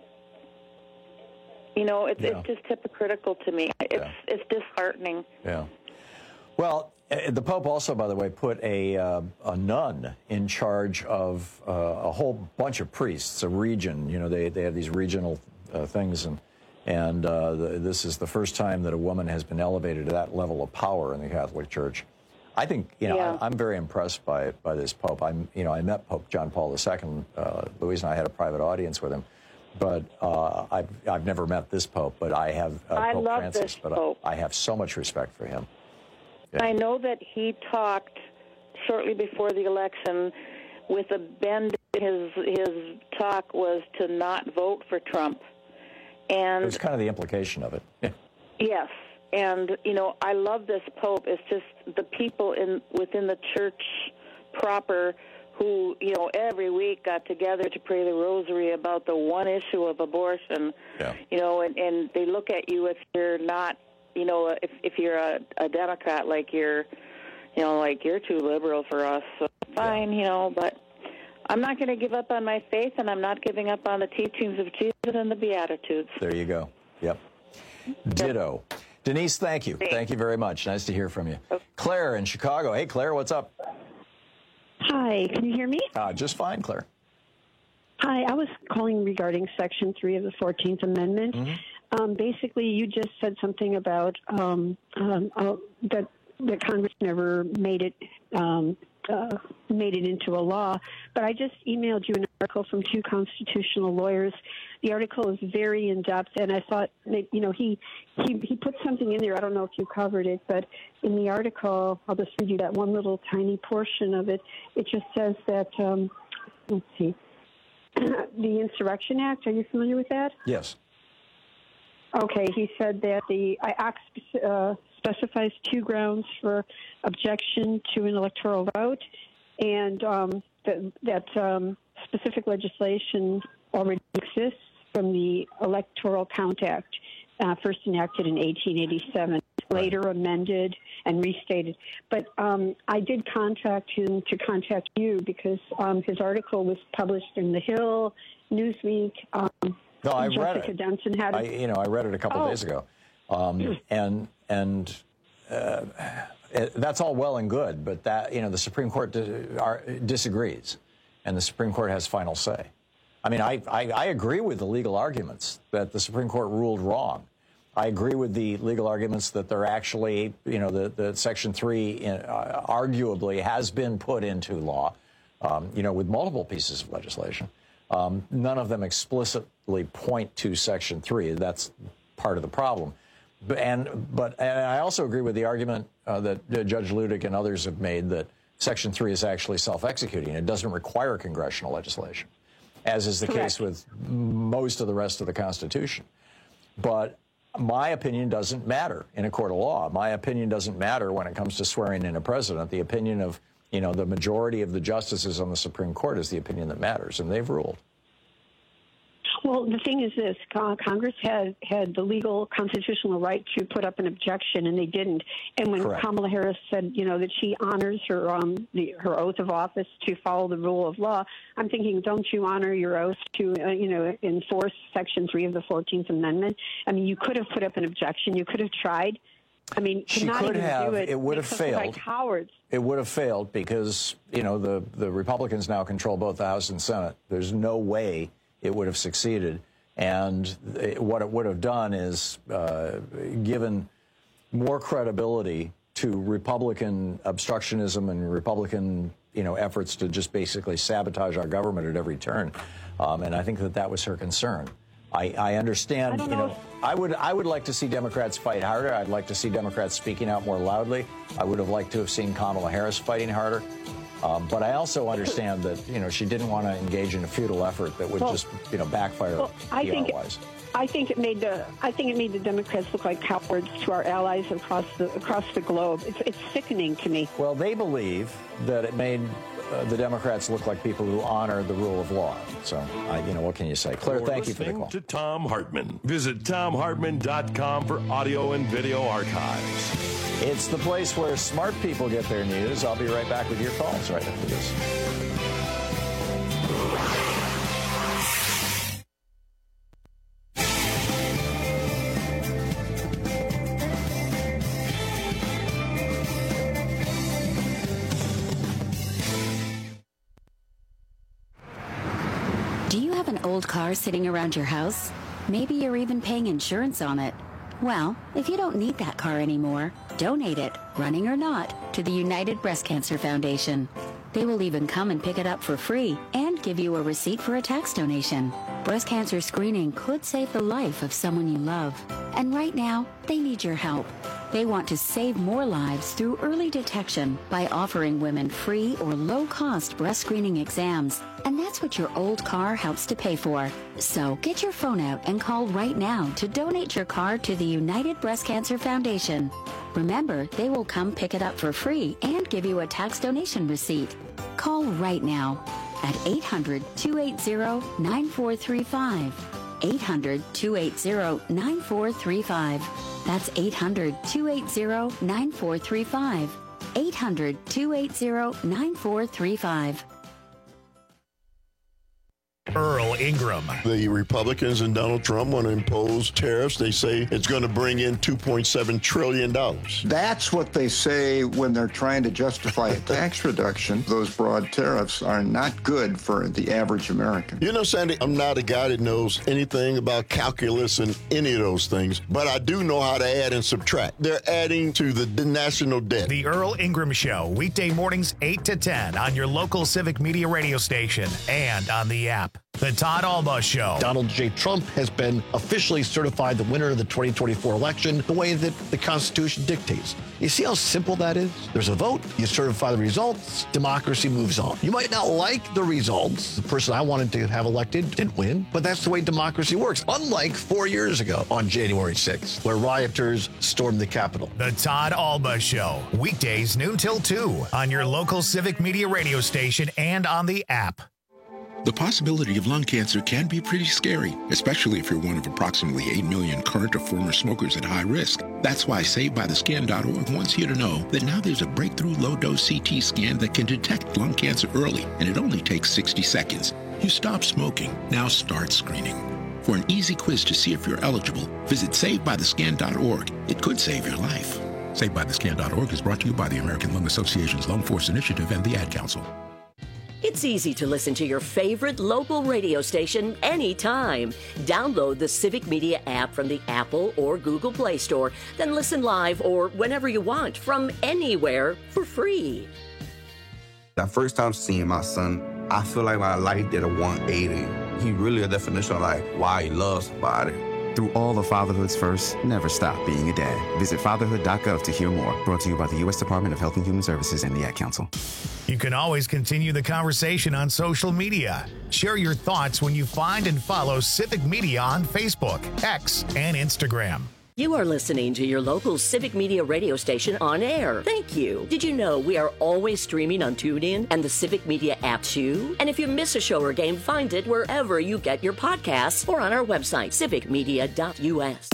It's just hypocritical to me. It's disheartening. Yeah. Well, the Pope also, by the way, put a nun in charge of a whole bunch of priests, a region. They have these regional things, and this is the first time that a woman has been elevated to that level of power in the Catholic Church. I think, I'm very impressed by this Pope. I met Pope John Paul II. Louise and I had a private audience with him. But I've never met this Pope, but I have Pope Francis. This Pope. I have so much respect for him. Yeah. I know that he talked shortly before the election with a bend. His talk was to not vote for Trump, and it was kind of the implication of it. Yeah. Yes, and I love this Pope. It's just the people within the church proper who every week got together to pray the rosary about the one issue of abortion. Yeah. And they look at you if you're not. If you're a Democrat, like you're too liberal for us, so fine, but I'm not going to give up on my faith, and I'm not giving up on the teachings of Jesus and the Beatitudes. There you go. Yep. Ditto. Denise, thank you. Thank you very much. Nice to hear from you. Okay. Claire in Chicago. Hey, Claire, what's up? Hi, can you hear me? Just fine, Claire. Hi, I was calling regarding Section 3 of the 14th Amendment. Mm-hmm. Basically, you just said something about that Congress never made it into a law. But I just emailed you an article from two constitutional lawyers. The article is very in depth, and I thought that, he put something in there. I don't know if you covered it, but in the article, I'll just read you that one little tiny portion of it. It just says that let's see, the Insurrection Act. Are you familiar with that? Yes. Okay, he said that the Act specifies two grounds for objection to an electoral vote, and that specific legislation already exists from the Electoral Count Act, first enacted in 1887, later amended and restated. But I did contact him to contact you because his article was published in The Hill, Newsweek. No, I Jessica read it. Dunson had it. I read it a couple days ago, that's all well and good, but that the Supreme Court disagrees, and the Supreme Court has final say. I mean, I agree with the legal arguments that the Supreme Court ruled wrong, I agree with the legal arguments that they're actually, the Section 3 arguably has been put into law, with multiple pieces of legislation. None of them explicitly point to Section 3. That's part of the problem. But I also agree with the argument that Judge Ludick and others have made that Section 3 is actually self-executing. It doesn't require congressional legislation, as is the case with most of the rest of the Constitution. But my opinion doesn't matter in a court of law. My opinion doesn't matter when it comes to swearing in a president. The opinion of, the majority of the justices on the Supreme Court is the opinion that matters, and they've ruled. Well, the thing is this, Congress had the legal constitutional right to put up an objection, and they didn't. And when Kamala Harris said, that she honors her her oath of office to follow the rule of law, I'm thinking, don't you honor your oath to, enforce Section 3 of the 14th Amendment? I mean, you could have put up an objection. You could have tried. I mean, she could have. It would have failed. Cowards. It would have failed because, the Republicans now control both the House and Senate. There's no way it would have succeeded. And what it would have done is given more credibility to Republican obstructionism and Republican, efforts to just basically sabotage our government at every turn. And I think that was her concern. I understand, I would like to see Democrats fight harder. I'd like to see Democrats speaking out more loudly. I would have liked to have seen Kamala Harris fighting harder. But I also understand that, she didn't want to engage in a futile effort that would just, backfire PR-wise. I think it made the Democrats look like cowards to our allies across the globe. It's sickening to me. Well, they believe that it made the Democrats look like people who honor the rule of law. So, what can you say? Claire, thank you for the call. To Thom Hartmann. Visit ThomHartmann.com for audio and video archives. It's the place where smart people get their news. I'll be right back with your calls right after this. Do you have an old car sitting around your house? Maybe you're even paying insurance on it. Well, if you don't need that car anymore, donate it, running or not, to the United Breast Cancer Foundation. They will even come and pick it up for free and give you a receipt for a tax donation. Breast cancer screening could save the life of someone you love. And right now, they need your help. They want to save more lives through early detection by offering women free or low-cost breast screening exams. And that's what your old car helps to pay for. So get your phone out and call right now to donate your car to the United Breast Cancer Foundation. Remember, they will come pick it up for free and give you a tax donation receipt. Call right now at 800-280-9435. 800-280-9435. That's 800-280-9435. 800-280-9435. Earl Ingram. The Republicans and Donald Trump want to impose tariffs. They say it's going to bring in $2.7 trillion. That's what they say when they're trying to justify a tax reduction. Those broad tariffs are not good for the average American. You know, Sandy, I'm not a guy that knows anything about calculus and any of those things, but I do know how to add and subtract. They're adding to the national debt. The Earl Ingram Show, weekday mornings 8 to 10 on your local civic media radio station and on the app. The Todd Alba Show. Donald J. Trump has been officially certified the winner of the 2024 election the way that the Constitution dictates. You see how simple that is? There's a vote, you certify the results, democracy moves on. You might not like the results. The person I wanted to have elected didn't win, but that's the way democracy works. Unlike 4 years ago on January 6th, where rioters stormed the Capitol. The Todd Alba Show, weekdays noon till 2 on your local civic media radio station and on the app. The possibility of lung cancer can be pretty scary, especially if you're one of approximately 8 million current or former smokers at high risk. That's why SaveByTheScan.org wants you to know that now there's a breakthrough low-dose CT scan that can detect lung cancer early, and it only takes 60 seconds. You stop smoking, now start screening. For an easy quiz to see if you're eligible, visit SaveByTheScan.org. It could save your life. SaveByTheScan.org is brought to you by the American Lung Association's Lung Force Initiative and the Ad Council. It's easy to listen to your favorite local radio station anytime. Download the Civic Media app from the Apple or Google Play Store, then listen live or whenever you want from anywhere for free. That first time seeing my son, I feel like my life did a 180. He really a definition of like why he loves somebody. Through all the fatherhood's firsts, never stop being a dad. Visit fatherhood.gov to hear more. Brought to you by the U.S. Department of Health and Human Services and the Ad Council. You can always continue the conversation on social media. Share your thoughts when you find and follow Civic Media on Facebook, X, and Instagram. You are listening to your local Civic Media radio station on air. Thank you. Did you know we are always streaming on TuneIn and the Civic Media app too? And if you miss a show or game, find it wherever you get your podcasts or on our website, civicmedia.us.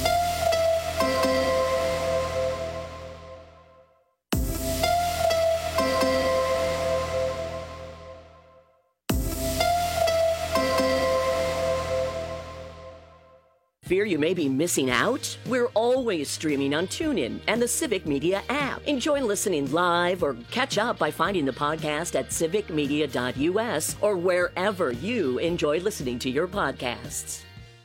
Fear you may be missing out? We're always streaming on TuneIn and the Civic Media app. Enjoy listening live or catch up by finding the podcast at civicmedia.us or wherever you enjoy listening to your podcasts.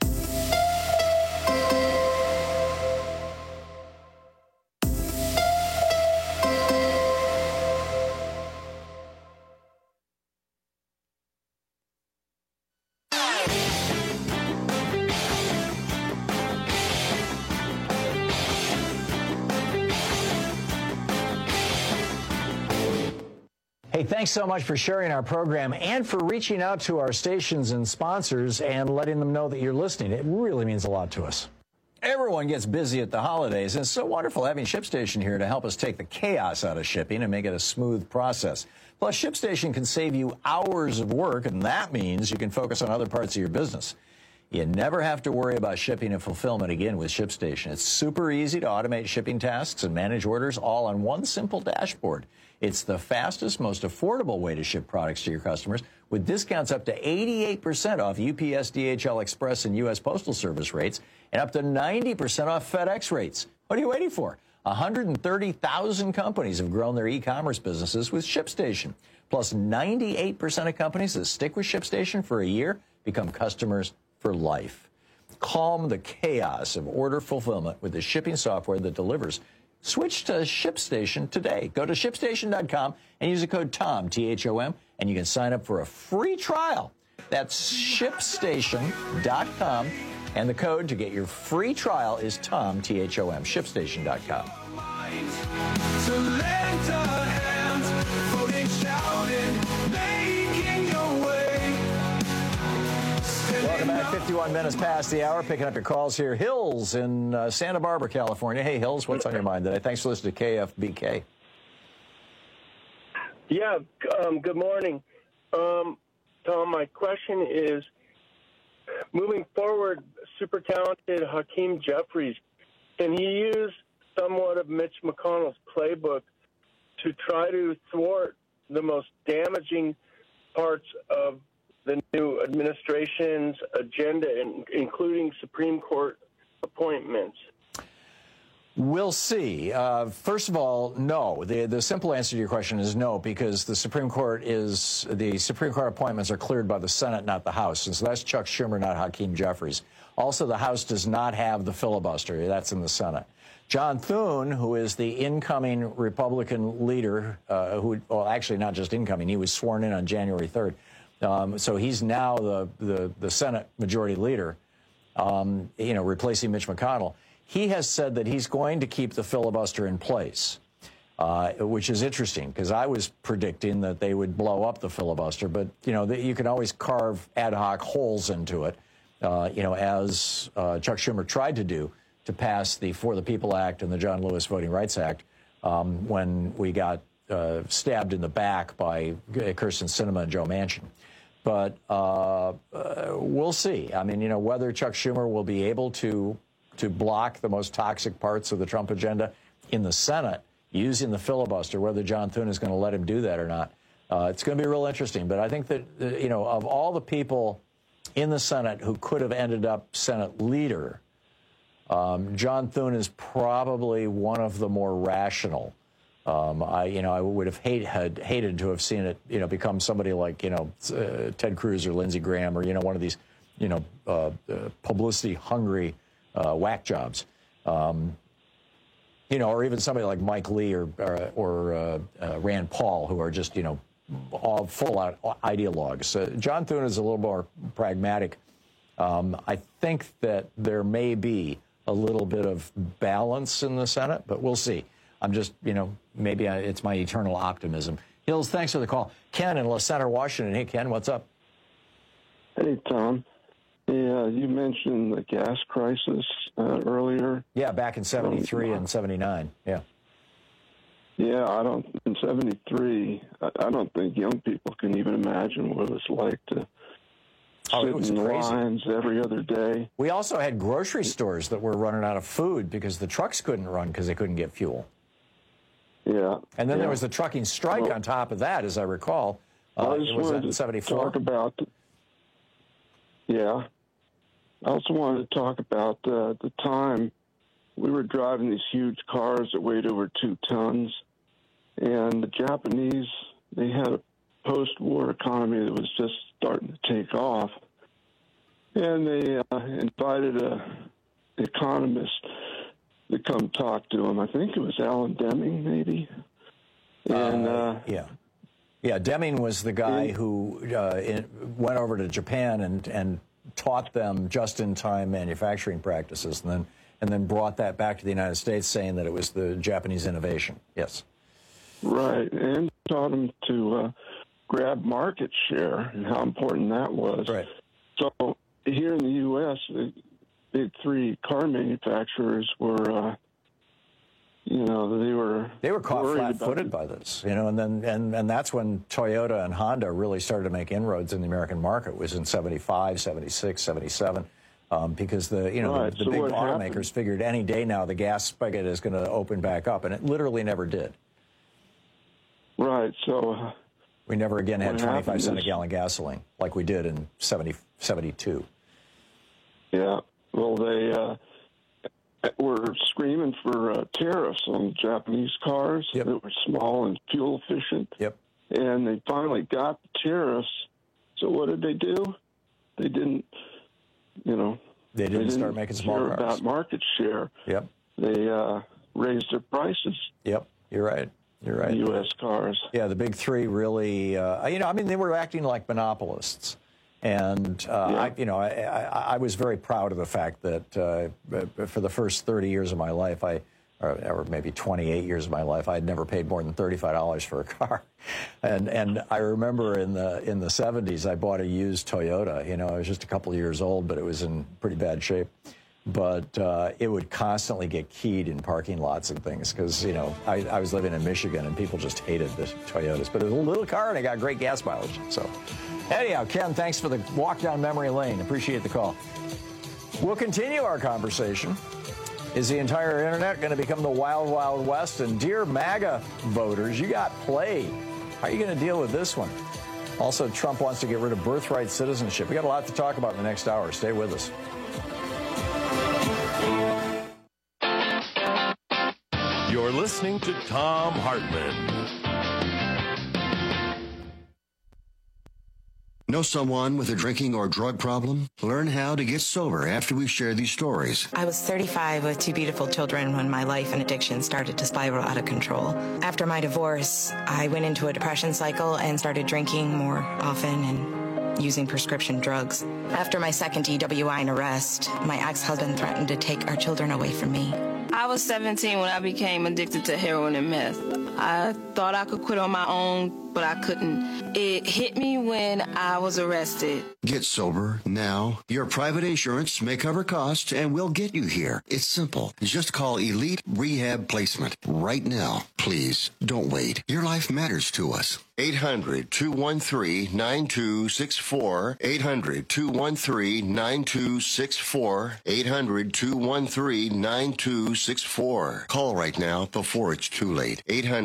Hey, thanks so much for sharing our program and for reaching out to our stations and sponsors and letting them know that you're listening. It really means a lot to us. Everyone gets busy at the holidays, and it's so wonderful having ShipStation here to help us take the chaos out of shipping and make it a smooth process. Plus, ShipStation can save you hours of work, and that means you can focus on other parts of your business. You never have to worry about shipping and fulfillment again with ShipStation. It's super easy to automate shipping tasks and manage orders all on one simple dashboard. It's the fastest, most affordable way to ship products to your customers with discounts up to 88% off UPS, DHL Express, and U.S. Postal Service rates and up to 90% off FedEx rates. What are you waiting for? 130,000 companies have grown their e-commerce businesses with ShipStation. Plus, 98% of companies that stick with ShipStation for a year become customers for life. Calm the chaos of order fulfillment with the shipping software that delivers. Switch to ShipStation today. Go to ShipStation.com and use the code TOM, T-H-O-M, and you can sign up for a free trial. That's ShipStation.com, and the code to get your free trial is TOM, T-H-O-M, ShipStation.com. So lend a hand, voting, shouting, making your way. Welcome back. 51 minutes past the hour. Picking up your calls here. Hills in Santa Barbara, California. Hey, Hills, what's on your mind today? Thanks for listening to KFBK. Yeah, good morning. Tom, my question is, moving forward, super talented Hakeem Jeffries, can he use somewhat of Mitch McConnell's playbook to try to thwart the most damaging parts of the new administration's agenda, including Supreme Court appointments? We'll see. First of all, no. The simple answer to your question is no, because the Supreme Court appointments are cleared by the Senate, not the House. And so that's Chuck Schumer, not Hakeem Jeffries. Also, the House does not have the filibuster. That's in the Senate. John Thune, who is the incoming Republican leader, actually not just incoming, he was sworn in on January 3rd. So he's now the Senate majority leader, replacing Mitch McConnell. He has said that he's going to keep the filibuster in place, which is interesting because I was predicting that they would blow up the filibuster. But, you can always carve ad hoc holes into it, as Chuck Schumer tried to do to pass the For the People Act and the John Lewis Voting Rights Act when we got stabbed in the back by Kyrsten Sinema and Joe Manchin. But we'll see. I mean, whether Chuck Schumer will be able to block the most toxic parts of the Trump agenda in the Senate using the filibuster, whether John Thune is going to let him do that or not. It's going to be real interesting. But I think that, of all the people in the Senate who could have ended up Senate leader, John Thune is probably one of the more rational I would have hated to have seen it, become somebody like, Ted Cruz or Lindsey Graham or, one of these, publicity-hungry whack jobs. Or even somebody like Mike Lee or Rand Paul, who are just, all full-out ideologues. John Thune is a little more pragmatic. I think that there may be a little bit of balance in the Senate, but we'll see. I'm just, maybe it's my eternal optimism. Hills, thanks for the call. Ken in La Center, Washington. Hey, Ken, what's up? Hey, Tom. Yeah, you mentioned the gas crisis earlier. Yeah, back in 73 and 79, yeah. Yeah, in 73, I don't think young people can even imagine what it was like to sit in lines every other day. We also had grocery stores that were running out of food because the trucks couldn't run because they couldn't get fuel. Yeah. And then there was the trucking strike on top of that, as I recall. I just wanted to 74. talk about, I also wanted to talk about the time we were driving these huge cars that weighed over 2 tons, and the Japanese, they had a post-war economy that was just starting to take off, and they invited an economist to come talk to him. I think it was Alan Deming, maybe. And yeah, Deming was the guy who went over to Japan and taught them just-in-time manufacturing practices, and then brought that back to the United States, saying that it was the Japanese innovation. Yes. Right, and taught them to grab market share and how important that was. Right. So here in the U.S., the big 3 car manufacturers were, they were caught flat-footed by this, and that's when Toyota and Honda really started to make inroads in the American market. It was in 75, 76, 77. Because the big automakers figured any day now the gas spigot is going to open back up, and it literally never did. Right. So we never again had 25 cents a gallon gasoline like we did in 72. Yeah. Well, they were screaming for tariffs on Japanese cars that were small and fuel efficient. Yep. And they finally got the tariffs. So what did they do? They didn't. They didn't start making small cars. About market share. Yep. They raised their prices. Yep. You're right. You're right. U.S. cars. Yeah, the big 3 really, they were acting like monopolists. And, I was very proud of the fact that for the first 30 years of my life, or maybe 28 years of my life, I had never paid more than $35 for a car. And I remember in the 70s, I bought a used Toyota. I was just a couple of years old, but it was in pretty bad shape. But it would constantly get keyed in parking lots and things because, I was living in Michigan and people just hated the Toyotas. But it was a little car and it got great gas mileage. So anyhow, Ken, thanks for the walk down memory lane. Appreciate the call. We'll continue our conversation. Is the entire internet going to become the wild, wild west? And dear MAGA voters, you got played. How are you going to deal with this one? Also, Trump wants to get rid of birthright citizenship. We got a lot to talk about in the next hour. Stay with us. You're listening to Thom Hartmann. Know someone with a drinking or drug problem? Learn how to get sober after we share these stories. I was 35 with 2 beautiful children when my life and addiction started to spiral out of control. After my divorce, I went into a depression cycle and started drinking more often and using prescription drugs. After my second DWI and arrest, my ex-husband threatened to take our children away from me. I was 17 when I became addicted to heroin and meth. I thought I could quit on my own, but I couldn't. It hit me when I was arrested. Get sober now. Your private insurance may cover costs and we'll get you here. It's simple. Just call Elite Rehab Placement right now. Please don't wait. Your life matters to us. 800-213-9264. 800-213-9264. 800-213-9264. Call right now before it's too late.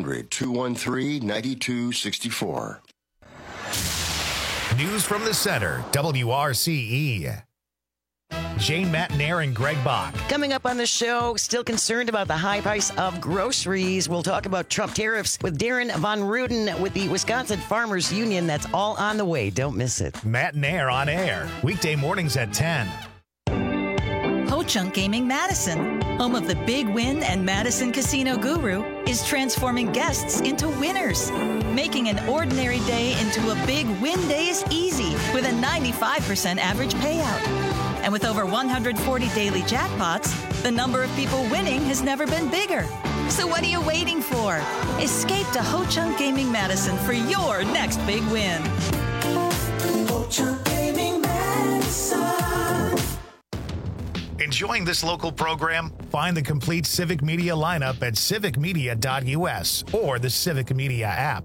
800-213-9264. News from the center, WRCE. Jane Matnair and Greg Bach. Coming up on the show, still concerned about the high price of groceries. We'll talk about Trump tariffs with Darren Von Ruden with the Wisconsin Farmers Union. That's all on the way. Don't miss it. Matnair on air. Weekday mornings at 10. Ho-Chunk Gaming Madison, home of the Big Win and Madison Casino Guru, is transforming guests into winners. Making an ordinary day into a big win day is easy with a 95% average payout. And with over 140 daily jackpots, the number of people winning has never been bigger. So what are you waiting for? Escape to Ho-Chunk Gaming Madison for your next big win. Ho-Chunk Gaming Madison. Enjoying this local program? Find the complete Civic Media lineup at civicmedia.us or the Civic Media app.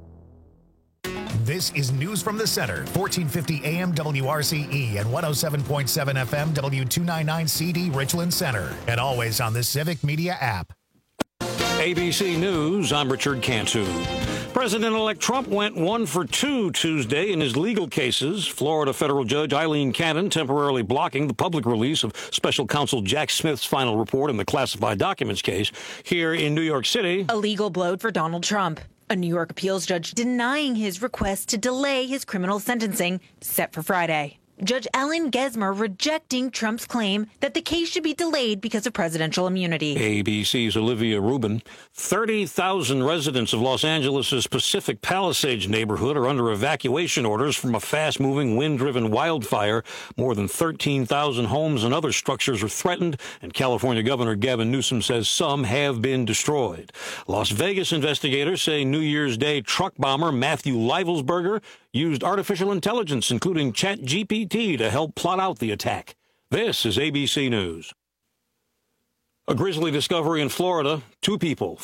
This is News from the Center, 1450 AM WRCE and 107.7 FM W299 CD Richland Center, and always on the Civic Media app. ABC News, I'm Richard Cantu. President-elect Trump went 1 for 2 Tuesday in his legal cases. Florida federal judge Eileen Cannon temporarily blocking the public release of special counsel Jack Smith's final report in the classified documents case. Here in New York City, a legal blow for Donald Trump. A New York appeals judge denying his request to delay his criminal sentencing set for Friday. Judge Ellen Gesmer rejecting Trump's claim that the case should be delayed because of presidential immunity. ABC's Olivia Rubin. 30,000 residents of Los Angeles' Pacific Palisades neighborhood are under evacuation orders from a fast-moving, wind-driven wildfire. More than 13,000 homes and other structures are threatened, and California Governor Gavin Newsom says some have been destroyed. Las Vegas investigators say New Year's Day truck bomber Matthew Leivelsberger used artificial intelligence, including ChatGPT, to help plot out the attack. This is ABC News. A grisly discovery in Florida. 2 people